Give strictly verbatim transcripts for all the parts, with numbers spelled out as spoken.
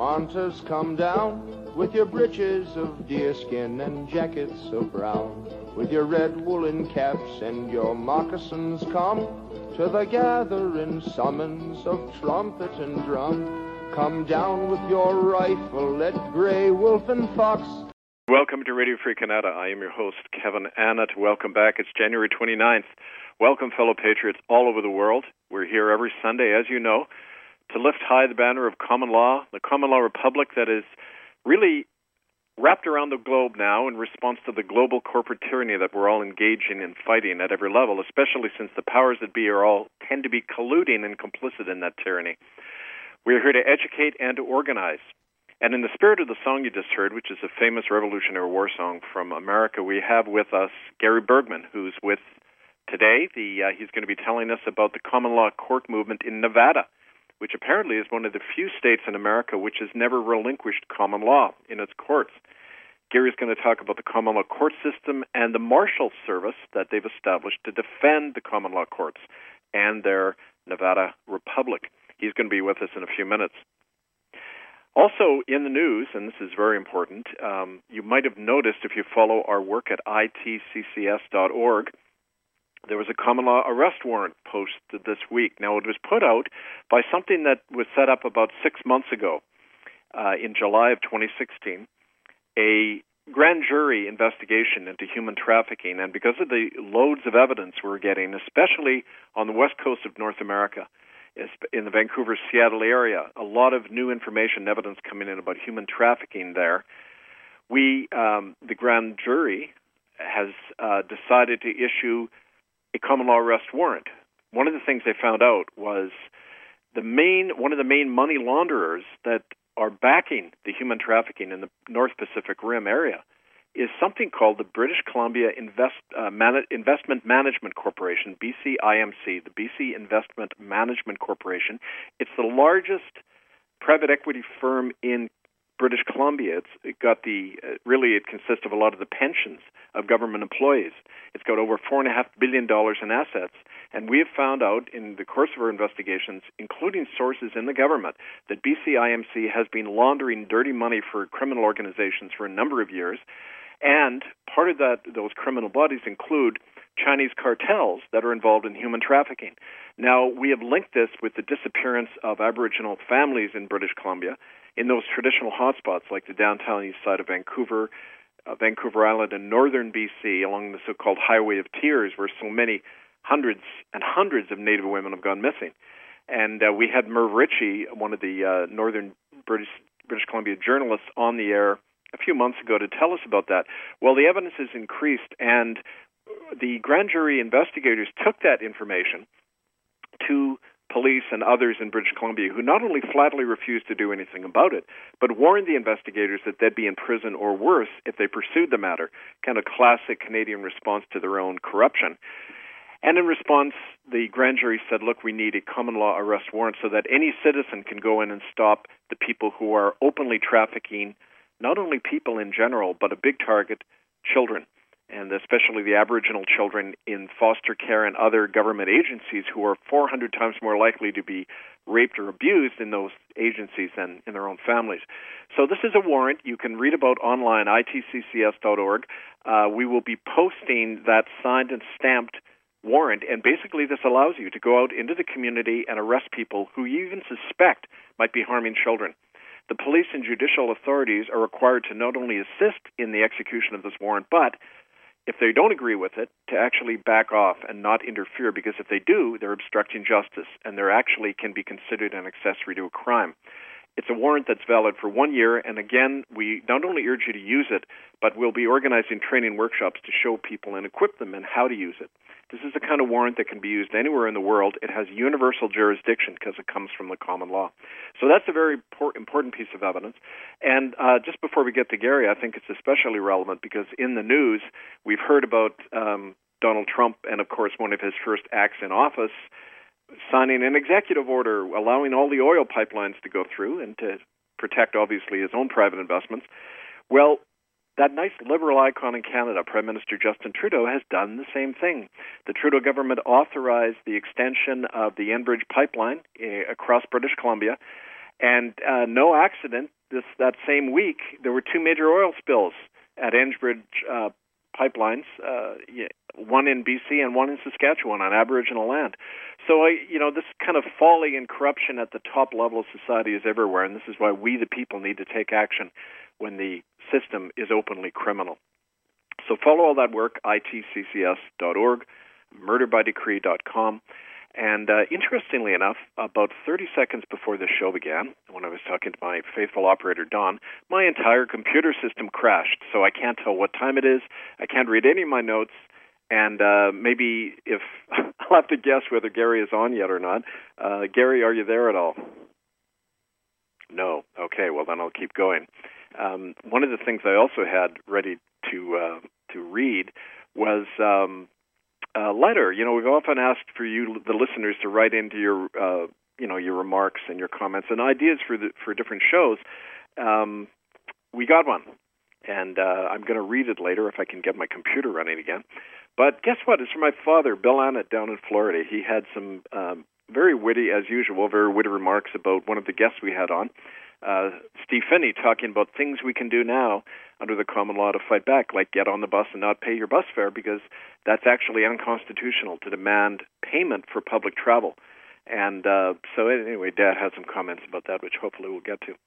Vermonters, come down with your breeches of deerskin and jackets of brown, with your red woolen caps and your moccasins, come to the gathering summons of trumpet and drum. Come down with your rifle at Grey Wolf and Fox. Welcome to Radio Free Canada. I am your host, Kevin Annett. Welcome back. It's January twenty-ninth. Welcome, fellow patriots all over the world. We're here every Sunday, as you know, to lift high the banner of common law, the common law republic that is really wrapped around the globe now in response to the global corporate tyranny that we're all engaging in fighting at every level, especially since the powers that be are all tend to be colluding and complicit in that tyranny. We're here to educate and to organize. And in the spirit of the song you just heard, which is a famous Revolutionary War song from America, we have with us Gary Bergman, who's with today. The uh, he's going to be telling us about the common law court movement in Nevada, which apparently is one of the few states in America which has never relinquished common law in its courts. Gary's going to talk about the common law court system and the Marshal Service that they've established to defend the common law courts and their Nevada Republic. He's going to be with us in a few minutes. Also in the news, and this is very important, um, you might have noticed if you follow our work at I T C C S dot org, there was a common law arrest warrant posted this week. Now, it was put out by something that was set up about six months ago, uh, in July of twenty sixteen, a grand jury investigation into human trafficking. And because of the loads of evidence we're getting, especially on the west coast of North America, in the Vancouver, Seattle area, a lot of new information and evidence coming in about human trafficking there. We, um, the grand jury, has uh, decided to issue a common law arrest warrant. One of the things they found out was the main, one of the main money launderers that are backing the human trafficking in the North Pacific Rim area is something called the British Columbia Invest, uh, Man- Investment Management Corporation, B C I M C, the B C Investment Management Corporation. It's the largest private equity firm in British Columbia. It's it got the, uh, really it consists of a lot of the pensions of government employees. It's got over four point five billion dollars in assets. And we have found out in the course of our investigations, including sources in the government, that B C I M C has been laundering dirty money for criminal organizations for a number of years. And part of that, those criminal bodies include Chinese cartels that are involved in human trafficking. Now, we have linked this with the disappearance of Aboriginal families in British Columbia in those traditional hotspots like the downtown east side of Vancouver, uh, Vancouver Island, and northern B C along the so-called Highway of Tears, where so many hundreds and hundreds of Native women have gone missing. And uh, we had Merv Ritchie, one of the uh, northern British, British Columbia journalists, on the air a few months ago to tell us about that. Well, the evidence has increased, and the grand jury investigators took that information to police and others in British Columbia who not only flatly refused to do anything about it, but warned the investigators that they'd be in prison or worse if they pursued the matter, kind of classic Canadian response to their own corruption. And in response, the grand jury said, look, we need a common law arrest warrant so that any citizen can go in and stop the people who are openly trafficking not only people in general, but a big target, children, and especially the Aboriginal children in foster care and other government agencies who are four hundred times more likely to be raped or abused in those agencies than in their own families. So this is a warrant you can read about online, I T C C S dot org. Uh, we will be posting that signed and stamped warrant, and basically this allows you to go out into the community and arrest people who you even suspect might be harming children. The police and judicial authorities are required to not only assist in the execution of this warrant, but if they don't agree with it, to actually back off and not interfere, because if they do, they're obstructing justice, and they actually can be considered an accessory to a crime. It's a warrant that's valid for one year, and again, we not only urge you to use it, but we'll be organizing training workshops to show people and equip them in how to use it. This is the kind of warrant that can be used anywhere in the world. It has universal jurisdiction because it comes from the common law. So that's a very important piece of evidence. And uh, just before we get to Gary, I think it's especially relevant because in the news, we've heard about um, Donald Trump and, of course, one of his first acts in office, signing an executive order allowing all the oil pipelines to go through and to protect, obviously, his own private investments. Well, that nice liberal icon in Canada, Prime Minister Justin Trudeau, has done the same thing. The Trudeau government authorized the extension of the Enbridge pipeline uh, across British Columbia, and uh, no accident, this that same week, there were two major oil spills at Enbridge uh, pipelines, uh, one in B C and one in Saskatchewan on Aboriginal land. So, I, you know, this kind of folly and corruption at the top level of society is everywhere, and this is why we, the people, need to take action when the system is openly criminal. So follow all that work, I T C C S dot org, murder by decree dot com. And uh, interestingly enough, about thirty seconds before the show began, when I was talking to my faithful operator, Don, my entire computer system crashed. So I can't tell what time it is. I can't read any of my notes. And uh, maybe if I'll have to guess whether Gary is on yet or not. Uh, Gary, are you there at all? No. Okay, well, then I'll keep going. Um, one of the things I also had ready to uh, to read was um, a letter. You know, we've often asked for you, the listeners, to write into your uh, you know your remarks and your comments and ideas for the for different shows. Um, we got one, and uh, I'm going to read it later if I can get my computer running again. But guess what? It's from my father, Bill Annett, down in Florida. He had some um, very witty, as usual, very witty remarks about one of the guests we had on, uh, Steve Finney, talking about things we can do now under the common law to fight back, like get on the bus and not pay your bus fare, because that's actually unconstitutional to demand payment for public travel. And uh, so anyway, Dad had some comments about that, which hopefully we'll get to.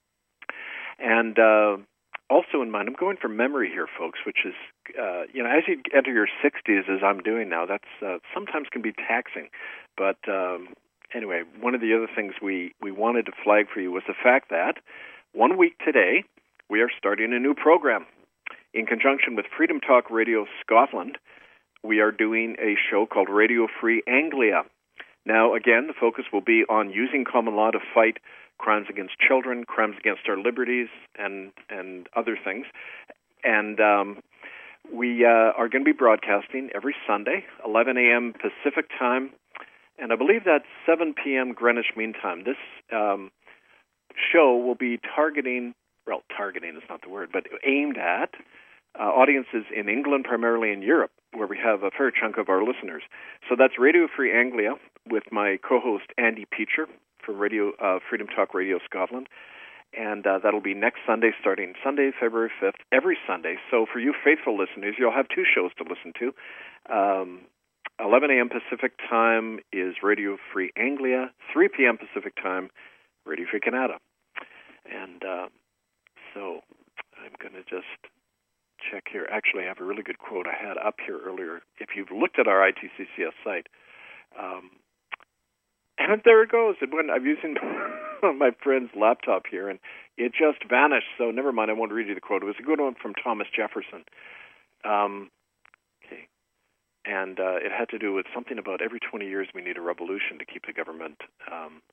And uh, also in mind, I'm going from memory here, folks, which is, uh, you know, as you enter your sixties, as I'm doing now, that's uh, sometimes can be taxing. But um, anyway, one of the other things we, we wanted to flag for you was the fact that one week today, we are starting a new program. In conjunction with Freedom Talk Radio Scotland, we are doing a show called Radio Free Anglia. Now, again, the focus will be on using common law to fight crimes against children, crimes against our liberties, and and other things. And um, we uh, are going to be broadcasting every Sunday, eleven a.m. Pacific time, and I believe that's seven p.m. Greenwich Mean Time. This um, show will be targeting, well, targeting is not the word, but aimed at uh, audiences in England, primarily in Europe, where we have a fair chunk of our listeners. So that's Radio Free Anglia with my co-host Andy Peacher from Radio uh, Freedom Talk Radio Scotland. And uh, that'll be next Sunday, starting Sunday, February fifth, every Sunday. So for you faithful listeners, you'll have two shows to listen to. Um, eleven a.m. Pacific time is Radio Free Anglia. three p.m. Pacific time, Radio Free Canada. And uh, so I'm going to just check here. Actually, I have a really good quote I had up here earlier. If you've looked at our I T C C S site, um, and there it goes. It went, I'm using my friend's laptop here, and it just vanished. So never mind, I won't read you the quote. It was a good one from Thomas Jefferson. Um, okay. And uh, it had to do with something about every twenty years we need a revolution to keep the government um,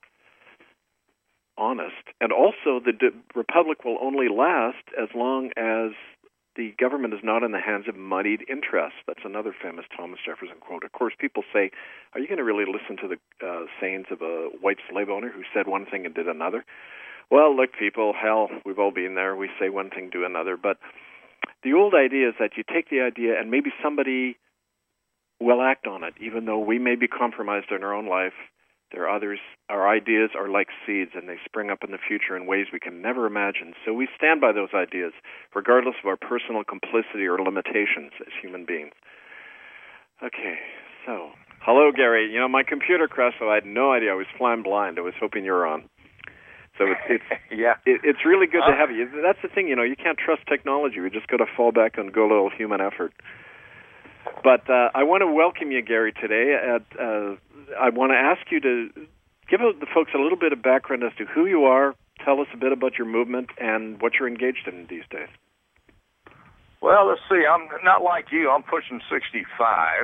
honest. And also the de- republic will only last as long as the government is not in the hands of moneyed interests. That's another famous Thomas Jefferson quote. Of course, people say, are you going to really listen to the uh, sayings of a white slave owner who said one thing and did another? Well, look, people, hell, we've all been there. We say one thing, do another. But the old idea is that you take the idea and maybe somebody will act on it, even though we may be compromised in our own life. There are others. Our ideas are like seeds, and they spring up in the future in ways we can never imagine. So we stand by those ideas, regardless of our personal complicity or limitations as human beings. Okay, so, hello, Gary. You know, my computer crashed, so I had no idea. I was flying blind. I was hoping you were on. So it's it's, yeah. it, it's really good uh, to have you. That's the thing, you know, you can't trust technology. We just got to fall back on good old human effort. But uh, I want to welcome you, Gary, today. At, uh, I want to ask you to give the folks a little bit of background as to who you are, tell us a bit about your movement, and what you're engaged in these days. Well, let's see. I'm not like you. I'm pushing sixty-five.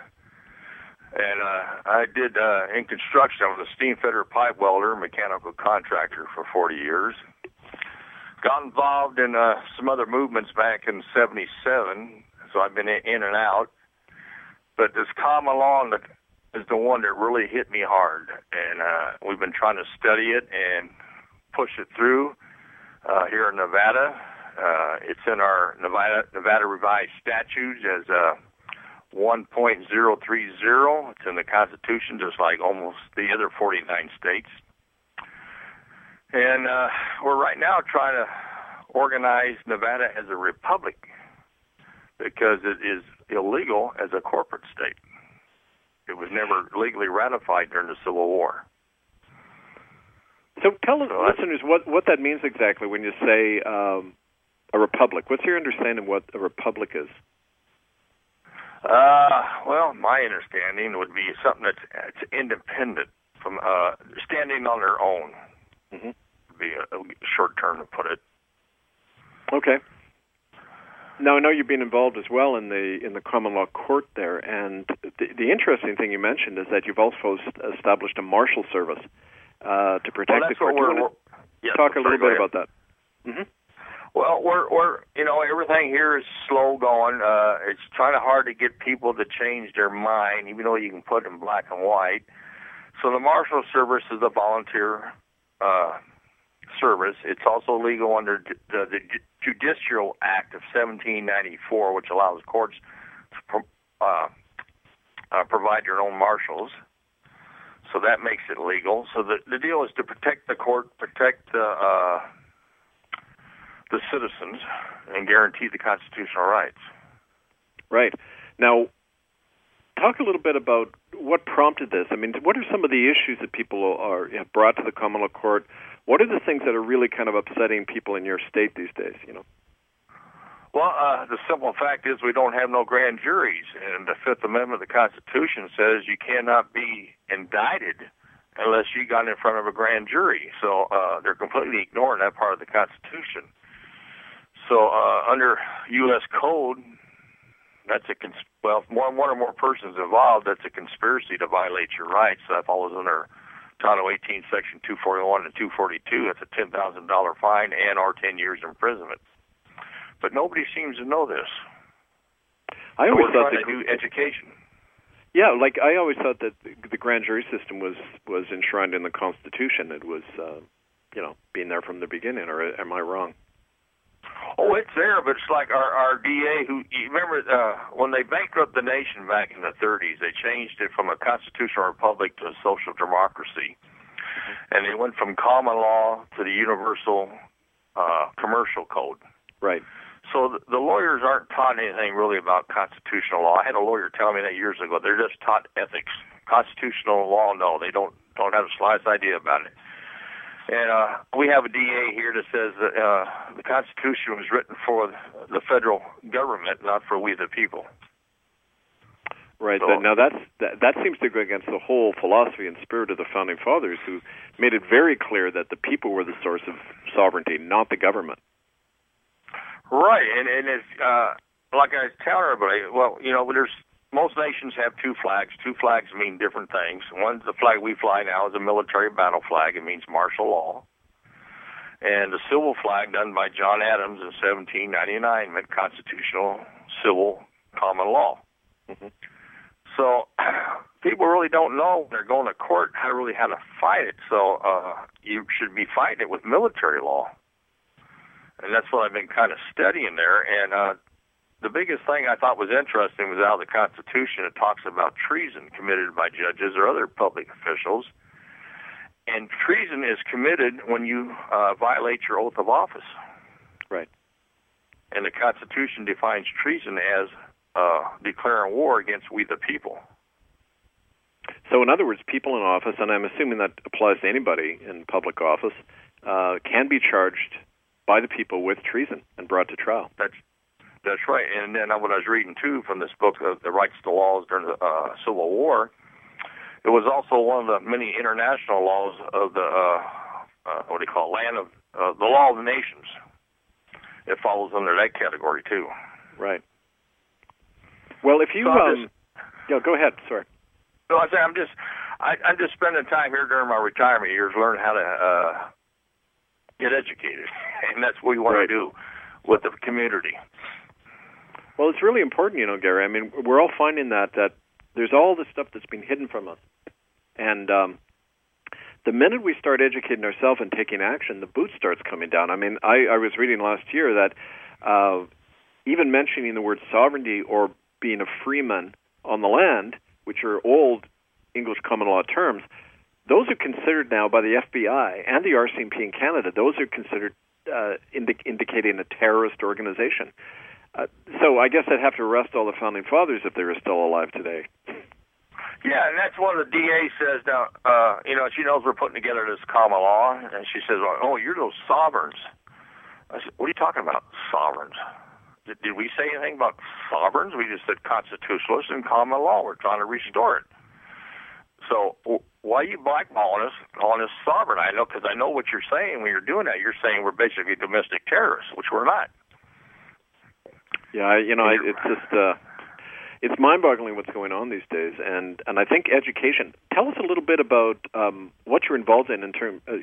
And uh, I did uh, in construction. I was a steam fitter, pipe welder, mechanical contractor for forty years. Got involved in uh, some other movements back in seventy-seven. So I've been in and out, but this common law is the one that really hit me hard, and uh, we've been trying to study it and push it through uh, here in Nevada. Uh, it's in our Nevada, Nevada Revised Statutes as uh, one point oh three oh. It's in the Constitution, just like almost the other forty-nine states. And uh, we're right now trying to organize Nevada as a republic because it is illegal as a corporate state. It was never legally ratified during the Civil War. So tell the So listeners what, what that means exactly when you say um, a republic. What's your understanding of what a republic is? Uh, well, my understanding would be something that's, that's independent from uh, standing on their own. Mm-hmm. Would be a, a short term to put it. Okay. Now I know you've been involved as well in the in the common law court there, and the, the interesting thing you mentioned is that you've also established a marshal service uh, to protect well, the court. What we're, Do you want to yes, talk a sorry, little bit about that? Mm-hmm. Well, we're we're you know everything here is slow going. Uh, it's kind of hard to get people to change their mind, even though you can put it in black and white. So the marshal service is a volunteer uh, service. It's also legal under the, the Judicial Act of seventeen ninety-four, which allows courts to pro- uh, uh, provide their own marshals. So that makes it legal. So the the deal is to protect the court, protect the uh, the citizens, and guarantee the constitutional rights. Right. Now, talk a little bit about what prompted this. I mean, what are some of the issues that people are have brought to the common law court? What are the things that are really kind of upsetting people in your state these days, you know? Well, uh, the simple fact is we don't have no grand juries, and the Fifth Amendment of the Constitution says you cannot be indicted unless you got in front of a grand jury. So uh, they're completely ignoring that part of the Constitution. So uh, under U S Code, that's a cons- well, one, one or more persons involved, that's a conspiracy to violate your rights. So that falls under Title eighteen, Section two forty-one and two forty-two. That's a ten thousand dollars fine and or ten years imprisonment. But nobody seems to know this. I so always we're thought trying that, to do education. Yeah, like I always thought that the grand jury system was, was enshrined in the Constitution. It was, uh, you know, being there from the beginning, or am I wrong? Oh, it's there, but it's like our, our D A who, you remember uh, when they bankrupted the nation back in the thirties, they changed it from a constitutional republic to a social democracy. And they went from common law to the universal uh, commercial code. Right. So the, the lawyers aren't taught anything really about constitutional law. I had a lawyer tell me that years ago. They're just taught ethics. Constitutional law, no, they don't don't have the slightest idea about it. And uh, we have a D A here that says that uh, the Constitution was written for the federal government, not for we the people. Right. So, now that's that, that seems to go against the whole philosophy and spirit of the Founding Fathers, who made it very clear that the people were the source of sovereignty, not the government. Right, and and it's uh, like I tell everybody. Well, you know, there's most nations have two flags. Two flags mean different things. One's the flag we fly now is a military battle flag. It means martial law. And the civil flag done by John Adams in seventeen ninety-nine meant constitutional civil common law. Mm-hmm. So people really don't know when they're going to court how really how to fight it. So uh, you should be fighting it with military law. And that's what I've been kind of studying there. And uh, the biggest thing I thought was interesting was out of the Constitution, it talks about treason committed by judges or other public officials. And treason is committed when you uh, violate your oath of office. Right. And the Constitution defines treason as uh, declaring war against we the people. So in other words, people in office, and I'm assuming that applies to anybody in public office, uh, can be charged by the people with treason and brought to trial. That's that's right. And then what I was reading, too, from this book, uh, The Rights to Laws During the uh, Civil War, it was also one of the many international laws of the, uh, uh, what do you call it, land of, uh, the law of the nations. It falls under that category, too. Right. Well, if you, so um, just, yeah, go ahead, sorry. No, I say I'm just, I, I'm just spending time here during my retirement years learning how to uh, get educated, and that's what we want right. to do with the community. Well, it's really important, you know, Gary. I mean, we're all finding that that there's all this stuff that's been hidden from us, and um, the minute we start educating ourselves and taking action, the boot starts coming down. I mean, I, I was reading last year that uh, even mentioning the word sovereignty or being a freeman on the land, which are old English common law terms, those are considered now by the F B I and the R C M P in Canada, those are considered uh, indi- indicating a terrorist organization. Uh, so I guess I'd have to arrest all the Founding Fathers if they were still alive today. Yeah, and that's what the D A says now. Uh, you know, she knows we're putting together this common law, and she says, oh, you're those sovereigns. I said, what are you talking about, sovereigns? Did, did we say anything about sovereigns? We just said constitutionalists and common law. We're trying to restore it. So why are you blackballing us, calling us sovereign? I know, because I know what you're saying when you're doing that. You're saying we're basically domestic terrorists, which we're not. Yeah, you know, I, it's just uh, it's mind-boggling what's going on these days, and, and I think education. Tell us a little bit about um, what you're involved in in term uh,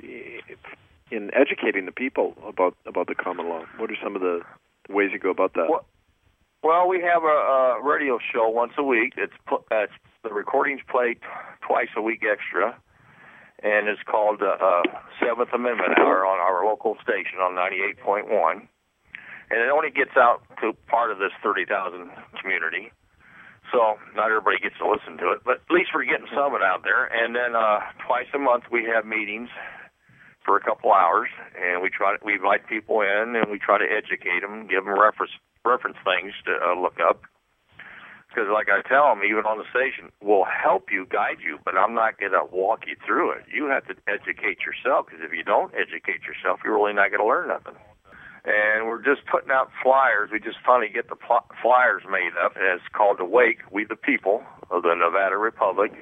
in educating the people about about the common law. What are some of the ways you go about that? Well, well we have a, a radio show once a week. It's, it's the recordings played twice a week extra, and it's called uh, uh, Seventh Amendment Hour on our local station on ninety-eight point one. And it only gets out to part of this thirty thousand community. So not everybody gets to listen to it, but at least we're getting some of it out there. And then uh, twice a month we have meetings for a couple hours, and we try to, we invite people in, and we try to educate them, give them reference reference things to uh, look up. Because like I tell them, even on the station, we'll help you, guide you, but I'm not going to walk you through it. You have to educate yourself, because if you don't educate yourself, you're really not going to learn nothing. And we're just putting out flyers. We just finally get the pl- flyers made up, and it's called Awake, We the People of the Nevada Republic.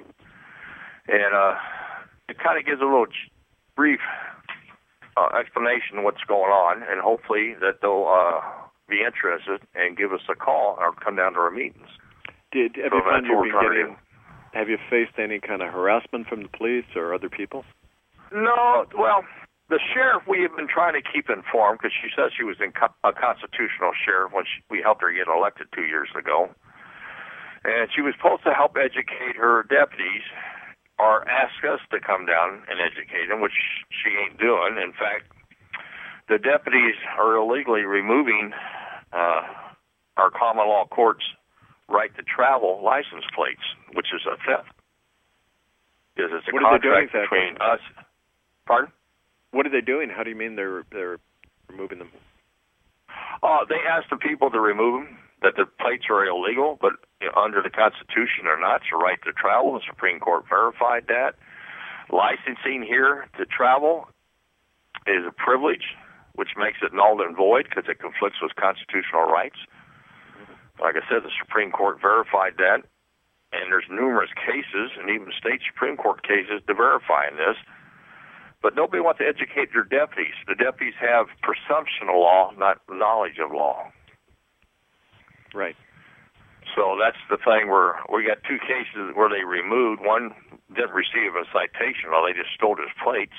And uh, it kind of gives a little brief uh, explanation of what's going on, and hopefully that they'll uh, be interested and give us a call or come down to our meetings. Did have so you found you've been getting? Have you faced any kind of harassment from the police or other people? No, well, the sheriff we have been trying to keep informed, because she says she was in co- a constitutional sheriff when she, we helped her get elected two years ago, and she was supposed to help educate her deputies or ask us to come down and educate them, which she ain't doing. In fact, the deputies are illegally removing uh, our common law courts right to travel license plates, which is a theft. Because it's a what contract exactly? between us. Pardon? What are they doing? How do you mean they're they're removing them? Oh, they asked the people to remove them, that the plates are illegal, but you know, under the Constitution or not, it's a right to travel. The Supreme Court verified that. Licensing here to travel is a privilege, which makes it null and void because it conflicts with constitutional rights. Like I said, the Supreme Court verified that, and there's numerous cases, and even state Supreme Court cases to verifying this. But nobody wants to educate their deputies. The deputies have presumption of law, not knowledge of law. Right. So that's the thing where we got two cases where they removed. One didn't receive a citation, well, they just stole his plates.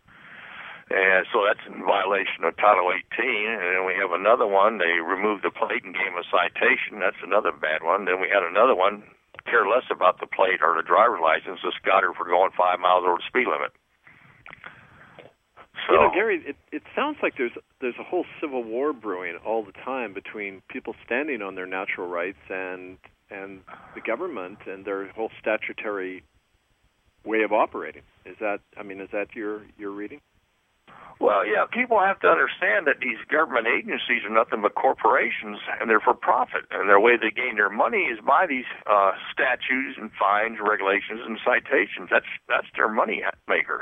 And so that's in violation of Title eighteen. And then we have another one, they removed the plate and gave him a citation. That's another bad one. Then we had another one, care less about the plate or the driver's license, just got her for going five miles over the speed limit. So, you know, Gary, it, it sounds like there's there's a whole civil war brewing all the time between people standing on their natural rights and and the government and their whole statutory way of operating. Is that, I mean, is that your, your reading? Well, yeah, people have to understand that these government agencies are nothing but corporations, and they're for profit. And their way they gain their money is by these uh, statutes and fines, regulations, and citations. That's that's their money makers.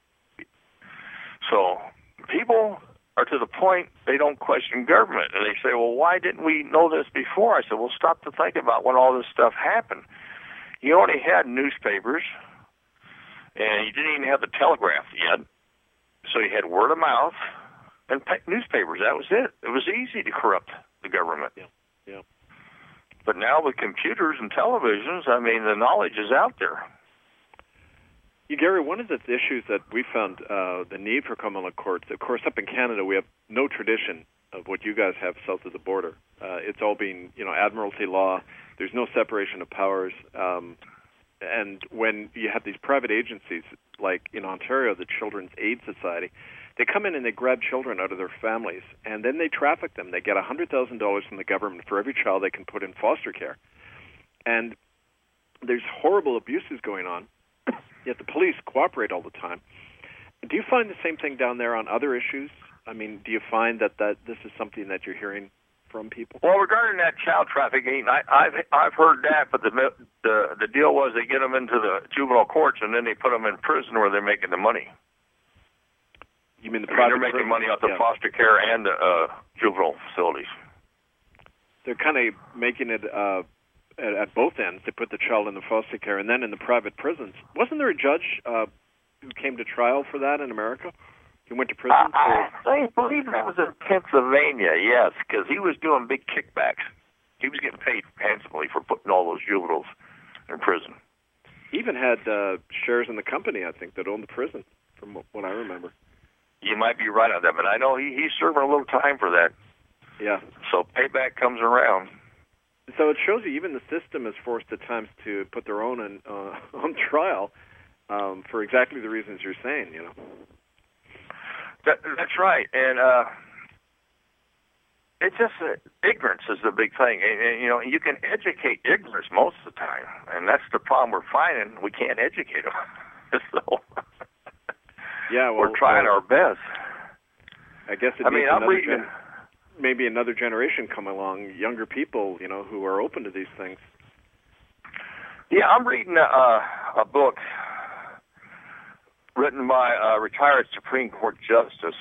So people are to the point they don't question government, and they say, well, why didn't we know this before? I said, well, stop to think about when all this stuff happened. You only had newspapers, and you didn't even have the telegraph yet. So you had word of mouth and newspapers. That was it. It was easy to corrupt the government. Yeah, yeah. But now with computers and televisions, I mean, the knowledge is out there. Yeah, Gary, one of the issues that we found, uh, the need for common law courts, of course, up in Canada, we have no tradition of what you guys have south of the border. Uh, it's all been, you know, admiralty law. There's no separation of powers. Um, and when you have these private agencies, like in Ontario, the Children's Aid Society, they come in and they grab children out of their families, and then they traffic them. They get one hundred thousand dollars from the government for every child they can put in foster care. And there's horrible abuses going on. yet the police cooperate all the time. Do you find the same thing down there on other issues? I mean, do you find that, that this is something that you're hearing from people? Well, regarding that child trafficking, I, I've I've heard that, but the the the deal was they get them into the juvenile courts and then they put them in prison where they're making the money. You mean the I mean, private? they're making prison? money off the yeah. foster care and the uh, juvenile facilities. They're kind of making it uh, at, at both ends. They put the child in the foster care and then in the private prisons. Wasn't there a judge uh, who came to trial for that in America? He went to prison I, for... I believe that was in Pennsylvania, yes, because he was doing big kickbacks. He was getting paid handsomely for putting all those juveniles in prison. He even had uh, shares in the company, I think, that owned the prison, from what I remember. You might be right on that, but I know he, he's serving a little time for that. Yeah. So payback comes around. So it shows you even the system is forced at times to put their own in, uh, on trial um, for exactly the reasons you're saying, you know. That, that's right, and uh, it's just uh, ignorance is the big thing. And, and, you know, you can educate ignorance most of the time, and that's the problem we're finding. We can't educate them. so yeah, well, we're trying well, our best. I guess it I mean, I'm reading... Gen- maybe another generation come along, younger people, you know, who are open to these things. Yeah, I'm reading a, a book written by a retired Supreme Court Justice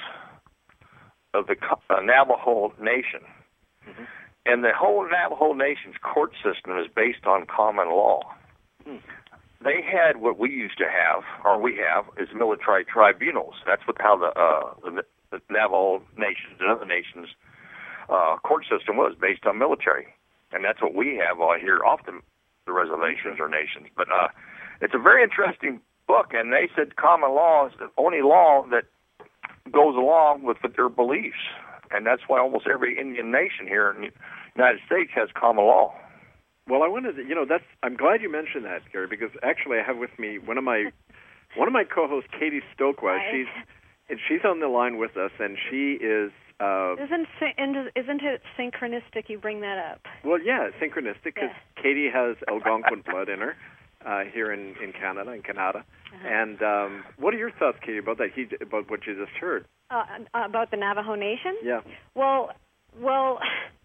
of the uh, Navajo Nation. Mm-hmm. And the whole Navajo Nation's court system is based on common law. Mm. They had what we used to have, or we have, is military tribunals. That's what how the, uh, the, the Navajo Nations and other nations' uh, court system was, based on military. And that's what we have uh, here off the, the reservations or nations. But uh, it's a very interesting book, and they said common law is the only law that goes along with their beliefs, and that's why almost every Indian nation here in the United States has common law. Well, I wanted to, you know, that's. I'm glad you mentioned that, Gary, because actually I have with me one of my one of my co-hosts, Katie Stokwa. Hi. She's and she's on the line with us, and she is. Uh, isn't isn't it synchronistic? You bring that up. Well, yeah, synchronistic because yeah. Katie has Algonquin blood in her. Uh, here in, in Canada, in Canada. Uh-huh. And um, what are your thoughts, Katie, about that, he, about what you just heard? Uh, about the Navajo Nation? Yeah. Well, well,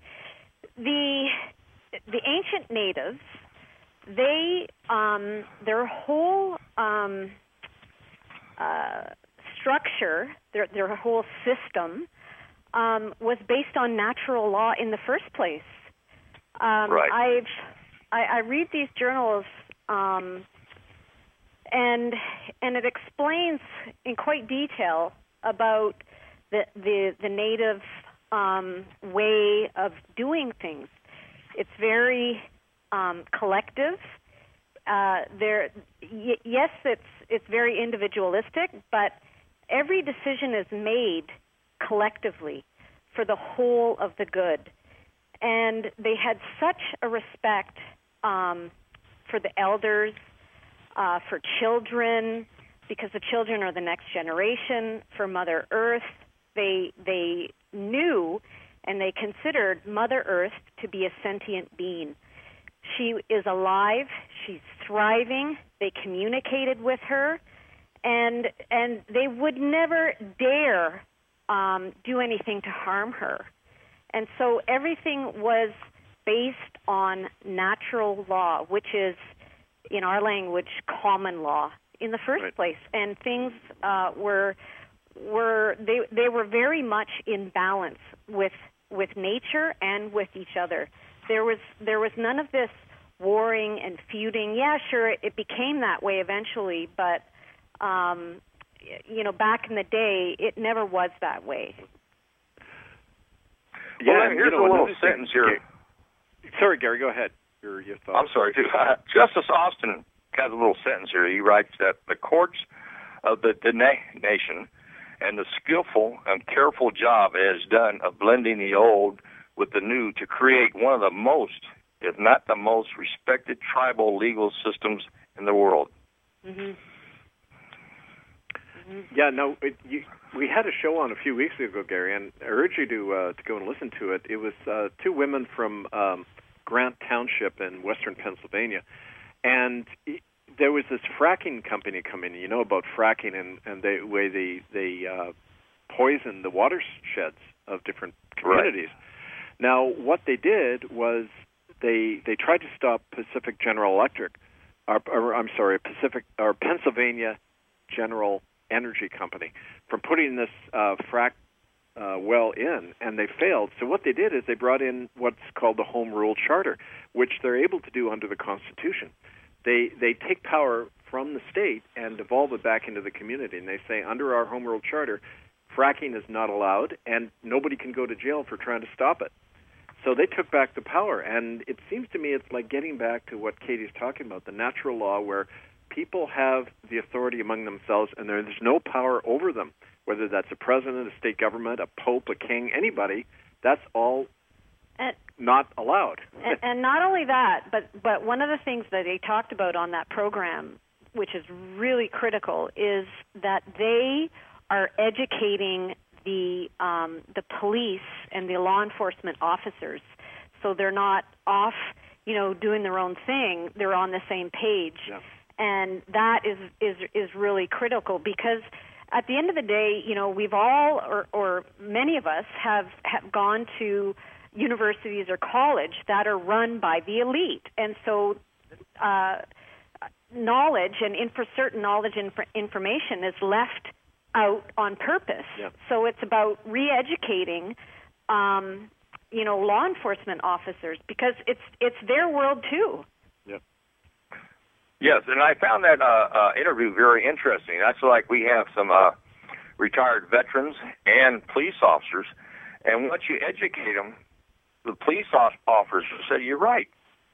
the the ancient natives, they, um, their whole um, uh, structure, their their whole system um, was based on natural law in the first place. Um, right. I've I, I read these journals. Um, and and it explains in quite detail about the the, the native um, way of doing things. It's very um, collective. Uh, there, y- yes, it's it's very individualistic, but every decision is made collectively for the whole of the good. And they had such a respect. Um, for the elders, uh, for children, because the children are the next generation, for Mother Earth. They they knew and they considered Mother Earth to be a sentient being. She is alive, she's thriving, they communicated with her, and and they would never dare um, do anything to harm her. And so everything was based on natural law, which is, in our language, common law in the first right. place. And things uh, were were they they were very much in balance with with nature and with each other. There was there was none of this warring and feuding. Yeah, sure, it became that way eventually, but um, you know, back in the day, it never was that way. Yeah, well, here's you know, a little thing, sentence here. Sorry, Gary, go ahead. Your, your thoughts. I'm sorry, too. Uh, Justice Austin has a little sentence here. He writes that the courts of the Dene Nation and the skillful and careful job it has done of blending the old with the new to create one of the most, if not the most, respected tribal legal systems in the world. Mm-hmm. Mm-hmm. Yeah, no, it, you, we had a show on a few weeks ago, Gary, and I urge you to uh, to go and listen to it. It was uh, two women from um, Grant Township in western Pennsylvania, and there was this fracking company come in. You know about fracking and, and the way they, they uh, poison the watersheds of different communities. Right. Now, what they did was they they tried to stop Pacific General Electric, or, or I'm sorry, Pacific or Pennsylvania General Energy Company from putting this uh, frack uh, well in, and they failed. So what they did is they brought in what's called the Home Rule Charter, which they're able to do under the Constitution. They they take power from the state and devolve it back into the community, and they say under our Home Rule Charter, fracking is not allowed, and nobody can go to jail for trying to stop it. So they took back the power, and it seems to me it's like getting back to what Katie's talking about, the natural law where people have the authority among themselves, and there's no power over them, whether that's a president, a state government, a pope, a king, anybody. That's all and, not allowed. And, and not only that, but, but one of the things that they talked about on that program, which is really critical, is that they are educating the um, the police and the law enforcement officers, so they're not off, you know, doing their own thing. They're on the same page, yeah. And that is is is really critical because at the end of the day, you know, we've all or, or many of us have have gone to universities or college that are run by the elite, and so uh, knowledge and infra- certain knowledge and inf- information is left out on purpose. Yeah. So it's about re-educating, um, you know, law enforcement officers because it's it's their world too. Yep. Yes, and I found that uh, uh, interview very interesting. That's like we have some uh, retired veterans and police officers, and once you educate them, the police officers said, "You're right.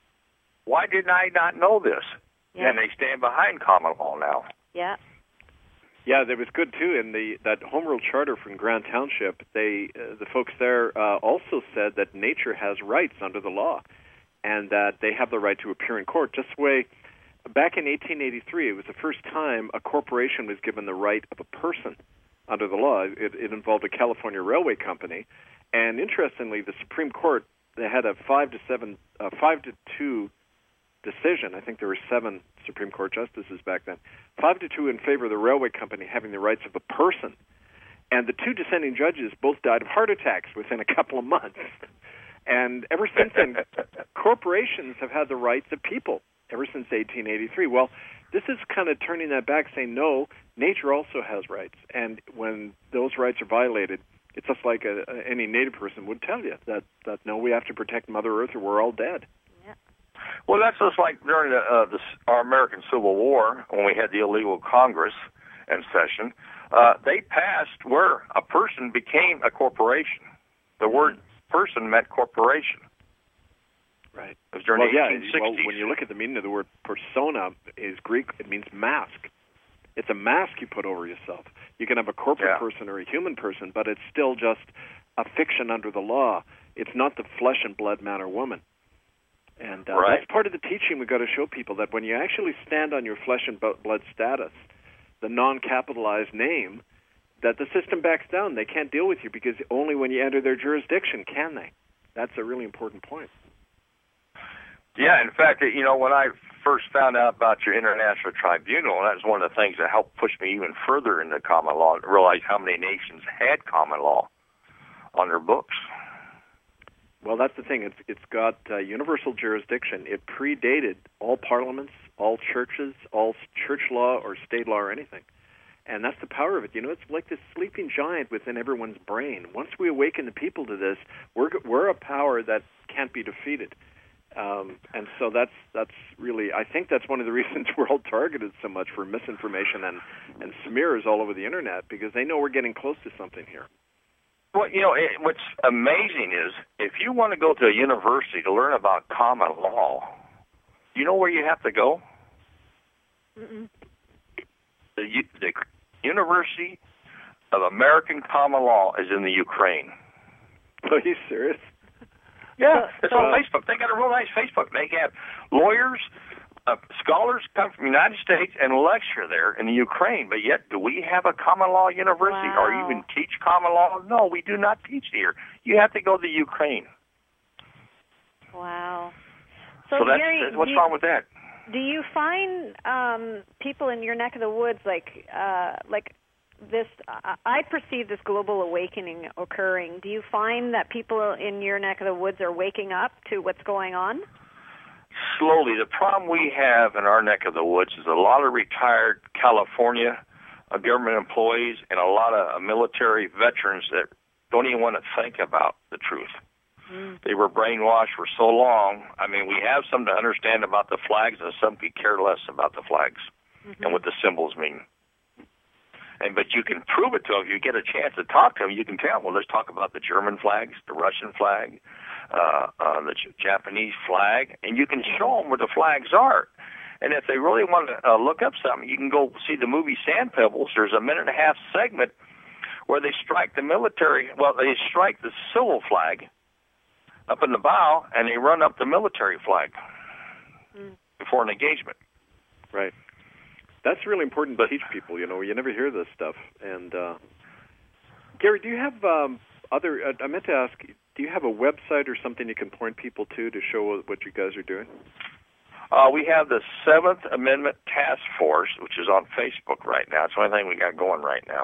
Why didn't I not know this?" Yeah. And they stand behind common law now. Yeah. Yeah, that was good too. In the that Home Rule Charter from Grand Township, they uh, the folks there uh, also said that nature has rights under the law, and that they have the right to appear in court. Just the way back in eighteen eighty-three, it was the first time a corporation was given the right of a person under the law. It, it involved a California railway company, and interestingly, the Supreme Court they had a five to seven, uh, five to two decision. I think there were seven Supreme Court justices back then. Five to two in favor of the railway company having the rights of a person. And the two dissenting judges both died of heart attacks within a couple of months. And ever since then, corporations have had the rights of people ever since eighteen eighty-three. Well, this is kind of turning that back, saying, no, nature also has rights. And when those rights are violated, it's just like a, a, any Native person would tell you, that, that, no, we have to protect Mother Earth or we're all dead. Well, that's just like during the, uh, the, our American Civil War, when we had the illegal Congress in session, uh, they passed where a person became a corporation. The word person meant corporation. Right. It was during well, the yeah, eighteen sixties. well, when you look at the meaning of the word persona, is Greek, it means mask. It's a mask you put over yourself. You can have a corporate yeah. person or a human person, but it's still just a fiction under the law. It's not the flesh and blood man or woman. And uh, right. that's part of the teaching we've got to show people, that when you actually stand on your flesh and blood status, the non-capitalized name, that the system backs down. They can't deal with you because only when you enter their jurisdiction can they. That's a really important point. Yeah, in fact, you know, when I first found out about your international tribunal, that was one of the things that helped push me even further into common law, and realize how many nations had common law on their books. Well, that's the thing. It's it's got uh, universal jurisdiction. It predated all parliaments, all churches, all church law or state law or anything. And that's the power of it. You know, it's like this sleeping giant within everyone's brain. Once we awaken the people to this, we're we're a power that can't be defeated. Um, and so that's that's really, I think that's one of the reasons we're all targeted so much for misinformation and, and smears all over the internet, because they know we're getting close to something here. Well, you know, it, what's amazing is if you want to go to a university to learn about common law, you know where you have to go? Mm-mm. The, the University of American Common Law is in the Ukraine. Are you serious? Yeah, it's uh, on Facebook. They got a real nice Facebook. They have lawyers, uh, scholars come from the United States and lecture there in the Ukraine, but yet do we have a common law university Wow. or even teach common law? No, we do not teach here. You have to go to the Ukraine. Wow. So, that's, Gary, that's what's do, wrong with that. do you find um, people in your neck of the woods like uh, like this? Uh, I perceive this global awakening occurring. Do you find that people in your neck of the woods are waking up to what's going on? Slowly. The problem we have in our neck of the woods is a lot of retired California uh, government employees and a lot of uh, military veterans that don't even want to think about the truth. Mm. They were brainwashed for so long. I mean, we have some to understand about the flags, and some could care less about the flags mm-hmm. and what the symbols mean. And but you can prove it to them if you get a chance to talk to them. You can tell them, well, let's talk about the German flags, the Russian flag, uh, uh, the J- Japanese flag, and you can show them where the flags are. And if they really want to uh, look up something, you can go see the movie Sand Pebbles. There's a minute and a half segment where they strike the military, well, they strike the civil flag up in the bow, and they run up the military flag mm. before an engagement. Right. That's really important to teach people. You know, you never hear this stuff. And uh, Gary, do you have um, other? Uh, I meant to ask, do you have a website or something you can point people to to show what you guys are doing? Uh, we have the Seventh Amendment Task Force, which is on Facebook right now. It's the only thing we got going right now.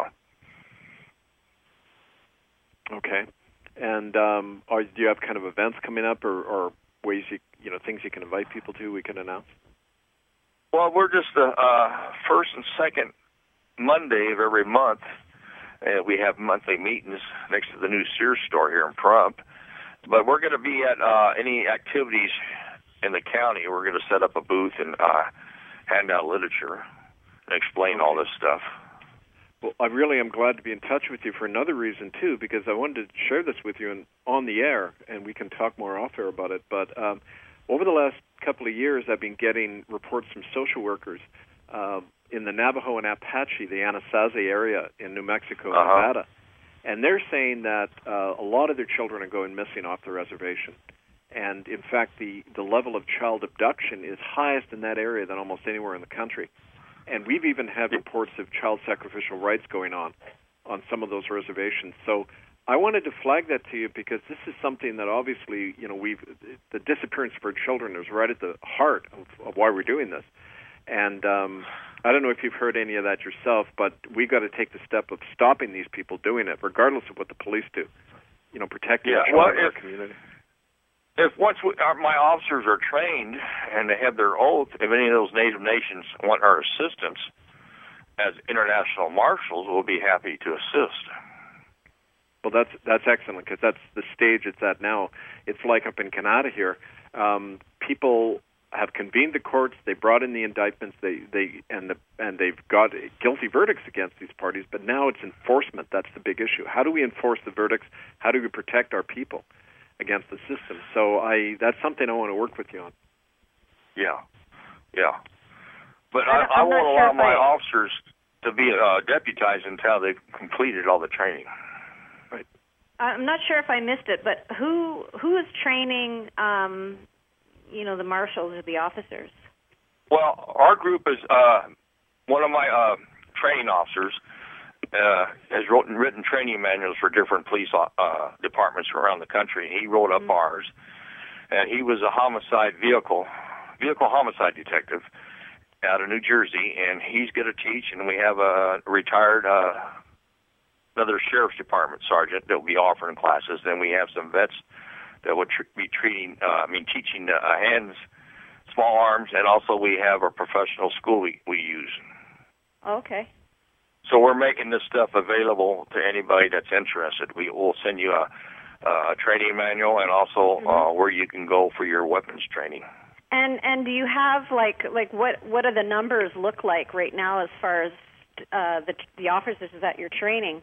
Okay. And um, are, do you have kind of events coming up, or, or ways you you know things you can invite people to? We can announce. Well, we're just the uh, first and second Monday of every month. Uh, we have monthly meetings next to the new Sears store here in Pahrump. But we're going to be at uh, any activities in the county. We're going to set up a booth and uh, hand out literature and explain all this stuff. Well, I really am glad to be in touch with you for another reason, too, because I wanted to share this with you in, on the air, and we can talk more off air about it. But um, over the last couple of years, I've been getting reports from social workers uh, in the Navajo and Apache, the Anasazi area in New Mexico and uh-huh. Nevada, and they're saying that uh, a lot of their children are going missing off the reservation. And, in fact, the, the level of child abduction is highest in that area than almost anywhere in the country. And we've even had reports of child sacrificial rites going on on some of those reservations. So I wanted to flag that to you because this is something that obviously, you know, we've the disappearance of our children is right at the heart of, of why we're doing this. And um, I don't know if you've heard any of that yourself, but we got to take the step of stopping these people doing it, regardless of what the police do. You know, protecting yeah, the children well, in if, our community. If once we, our, my officers are trained and they have their oath, if any of those Native nations want our assistance as international marshals, we'll be happy to assist. Well, that's that's excellent because that's the stage it's at now. It's like up in Canada here. Um, people have convened the courts. They brought in the indictments. They they and the and they've got guilty verdicts against these parties. But now it's enforcement. That's the big issue. How do we enforce the verdicts? How do we protect our people against the system? So I that's something I want to work with you on. Yeah, yeah. But I, I, I won't allow sure my I... officers to be uh, deputized until they've completed all the training. Right. I'm not sure if I missed it, but who who is training, um, you know, the marshals or the officers? Well, our group is uh, one of my uh, training officers uh, has written, written training manuals for different police uh, departments around the country. He wrote up mm-hmm. ours, and he was a homicide vehicle vehicle homicide detective out of New Jersey, and he's going to teach. And we have a retired uh, another sheriff's department sergeant that will be offering classes. Then we have some vets that will tr- be treating, uh, I mean, teaching uh, hands, small arms, and also we have a professional school we, we use. Okay. So we're making this stuff available to anybody that's interested. We will send you a, a training manual and also mm-hmm. uh, where you can go for your weapons training. And and do you have like like what what do the numbers look like right now as far as uh, the the officers that you're training?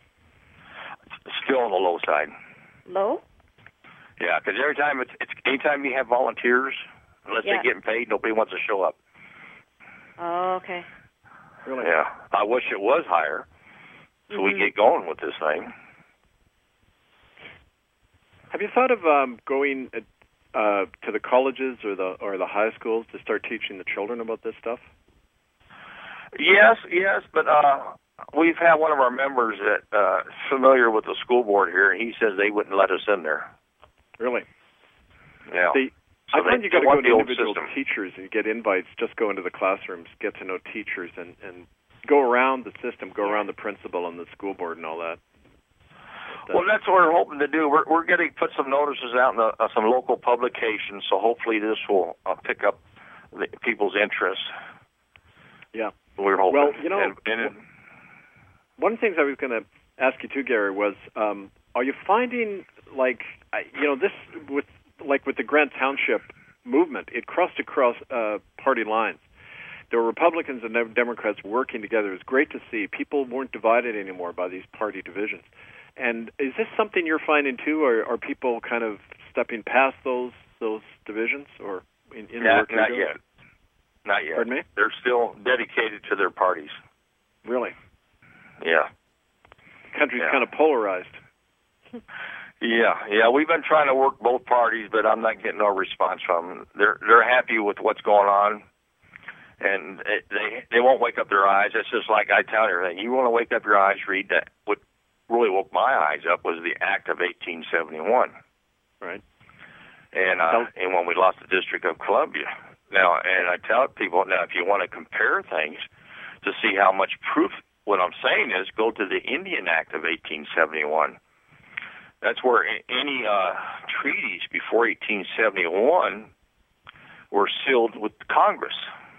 Still on the low side. Low? Yeah, because every time it's, it's anytime you have volunteers, unless yeah. they're getting paid, nobody wants to show up. Oh, okay. Really? Yeah, I wish it was higher, so mm-hmm. we get going with this thing. Have you thought of um, going uh, to the colleges or the or the high schools to start teaching the children about this stuff? Yes, yes, but uh, we've had one of our members that uh, is familiar with the school board here, and he says they wouldn't let us in there. Really? Yeah. The, I find they, you got to they go want to the old individual system. teachers and get invites. Just go into the classrooms, get to know teachers, and, and go around the system, go around the principal and the school board and all that. Well, that's what we're hoping to do. We're we're getting put some notices out in the, uh, some local publications, so hopefully this will uh, pick up the, people's interest. Yeah, we're hoping. Well, you know, and, and it, one of the things I was going to ask you too, Gary, was um, are you finding like you know this with like with the Grant Township movement? It crossed across uh, party lines. There were Republicans and Democrats working together. It was great to see. People weren't divided anymore by these party divisions. And is this something you're finding too, or are people kind of stepping past those those divisions, or in, in not, the work not doing? yet, not yet. Pardon me? They're still dedicated to their parties. Really? Yeah. The country's yeah. kind of polarized. Yeah, yeah. We've been trying to work both parties, but I'm not getting no response from them. They're they're happy with what's going on, and it, they they won't wake up their eyes. It's just like I tell everything. You want to wake up your eyes, read that. What really woke my eyes up was the Act of eighteen seventy-one. Right. And uh, and when we lost the District of Columbia. Now, and I tell people, now, if you want to compare things to see how much proof, what I'm saying is go to the Indian Act of eighteen seventy-one. That's where any uh, treaties before eighteen seventy-one were sealed with Congress.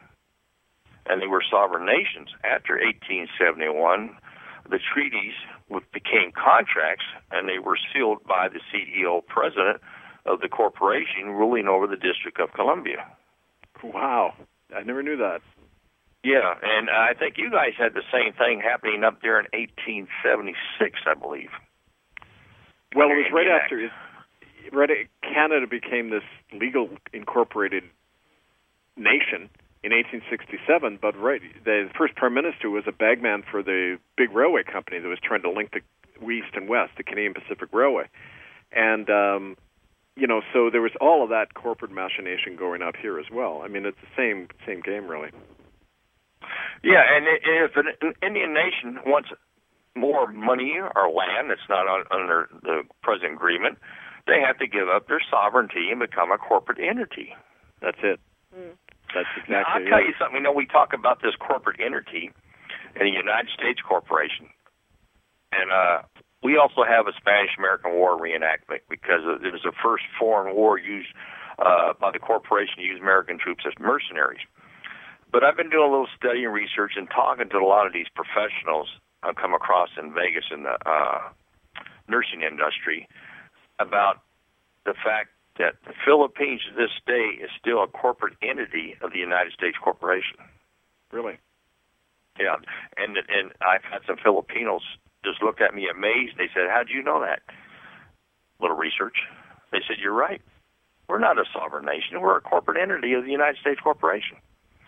And they were sovereign nations. After eighteen seventy-one, the treaties became contracts, and they were sealed by the C E O president of the corporation ruling over the District of Columbia. Wow. I never knew that. Yeah, and I think you guys had the same thing happening up there in eighteen seventy-six, I believe. Well, it was right after it, right, Canada became this legal incorporated nation in eighteen sixty-seven, but right, the first prime minister was a bagman for the big railway company that was trying to link the East and West, the Canadian Pacific Railway. And, um, you know, so there was all of that corporate machination going up here as well. I mean, it's the same same game, really. Yeah, and if an Indian nation wants more money or land that's not on, under the present agreement, they have to give up their sovereignty and become a corporate entity. That's it. Mm. That's exactly now, I'll it. tell you something. You know, we talk about this corporate entity in the United States Corporation, and uh, we also have a Spanish-American War reenactment because it was the first foreign war used uh, by the corporation to use American troops as mercenaries. But I've been doing a little study and research and talking to a lot of these professionals I've come across in Vegas in the uh, nursing industry about the fact that the Philippines to this day is still a corporate entity of the United States Corporation. Really? Yeah. And and I've had some Filipinos just look at me amazed. They said, "How'd you know that?" Little research. They said, "You're right. We're not a sovereign nation. We're a corporate entity of the United States Corporation."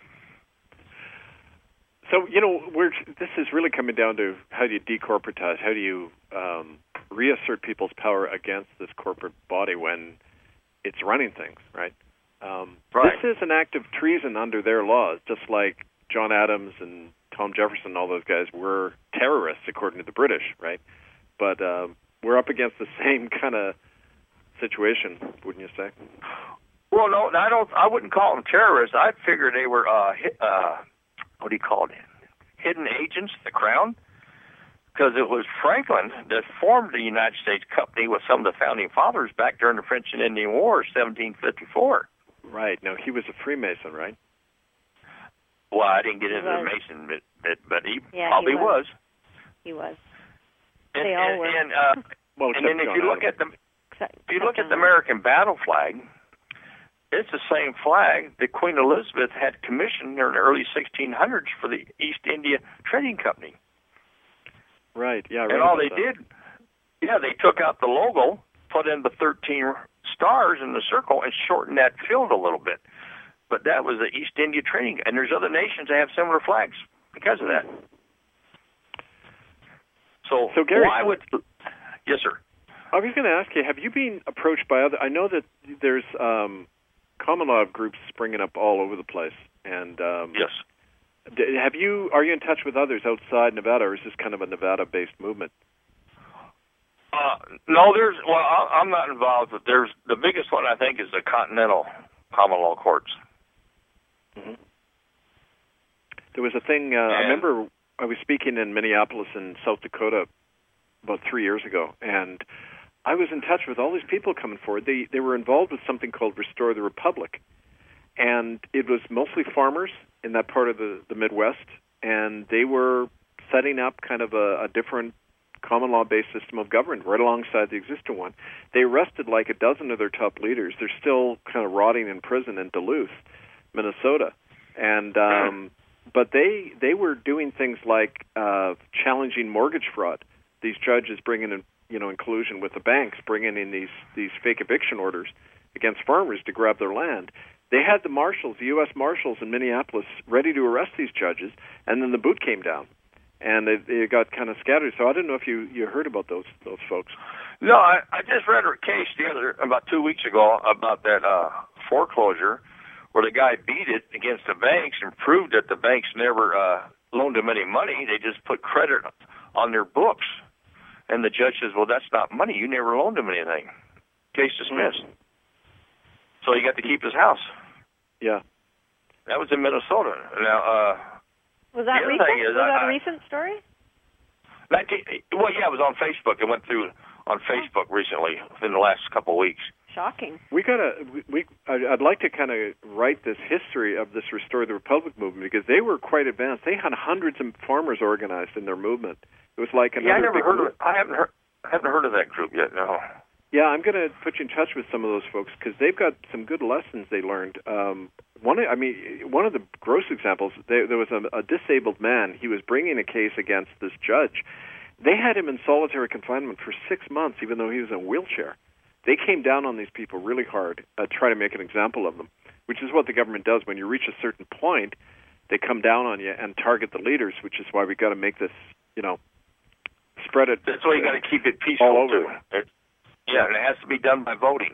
So, you know, we're, this is really coming down to how do you decorporatize? How do you um, reassert people's power against this corporate body when it's running things, right? Um, right. This is an act of treason under their laws, just like John Adams and Tom Jefferson, all those guys were terrorists according to the British, right? But um, we're up against the same kind of situation, wouldn't you say? Well, no, I don't. I wouldn't call them terrorists. I figure they were uh, uh, what do you call it? Hidden agents, the Crown, because it was Franklin that formed the United States Company with some of the founding fathers back during the French and Indian War, seventeen fifty-four. Right. No, he was a Freemason, right? Well, I didn't get into he the Mason, but, but, but he yeah, probably he was. was. He was. And, they all and, were. And, uh, well, and then if John you look Adams. at the if you look at the American battle flag, it's the same flag that Queen Elizabeth had commissioned in the early sixteen hundreds for the East India Trading Company. Right, yeah. And all they that. did, yeah, they took out the logo, put in the thirteen stars in the circle, and shortened that field a little bit. But that was the East India Trading, and there's other nations that have similar flags because of that. So, so Gary, why would... Yes, sir. I was going to ask you, have you been approached by other... I know that there's... Um, common law groups springing up all over the place, and um, yes, have you? Are you in touch with others outside Nevada, or is this kind of a Nevada-based movement? Uh, no, there's. Well, I'm not involved, but there's the biggest one. I think is the Continental common law courts. Mm-hmm. There was a thing, uh, I remember I was speaking in Minneapolis in South Dakota about three years ago, and I was in touch with all these people coming forward. They they were involved with something called Restore the Republic, and it was mostly farmers in that part of the, the Midwest, and they were setting up kind of a, a different common law-based system of government right alongside the existing one. They arrested like a dozen of their top leaders. They're still kind of rotting in prison in Duluth, Minnesota, and um, but they they were doing things like uh, challenging mortgage fraud. These judges bringing in, you know, in collusion with the banks, bringing in these these fake eviction orders against farmers to grab their land. They had the marshals, the U S Marshals in Minneapolis, ready to arrest these judges, and then the boot came down, and they, they got kind of scattered. So I don't know if you, you heard about those those folks. No, I, I just read a case the other about two weeks ago about that uh, foreclosure where the guy beat it against the banks and proved that the banks never uh, loaned him any money. They just put credit on their books. And the judge says, well, that's not money. You never loaned him anything. Case dismissed. Mm-hmm. So he got to keep his house. Yeah. That was in Minnesota. Now, uh, was that recent? Is, was that I, a recent story? nineteen, well, yeah, it was on Facebook. It went through on Facebook recently, within the last couple of weeks. Shocking. We gotta. We, we I'd like to kind of write this history of this Restore the Republic movement, because they were quite advanced. They had hundreds of farmers organized in their movement. It was like another. Yeah, I never big heard group. of it. I haven't heard. I haven't heard of that group yet. No. Yeah, I'm going to put you in touch with some of those folks because they've got some good lessons they learned. Um, one, I mean, one of the gross examples. There, there was a, a disabled man. He was bringing a case against this judge. They had him in solitary confinement for six months, even though he was in a wheelchair. They came down on these people really hard, uh, try to make an example of them, which is what the government does. When you reach a certain point, they come down on you and target the leaders, which is why we got to make this, you know, spread it. That's why you got to keep it peaceful all over. too. It, yeah, and it has to be done by voting.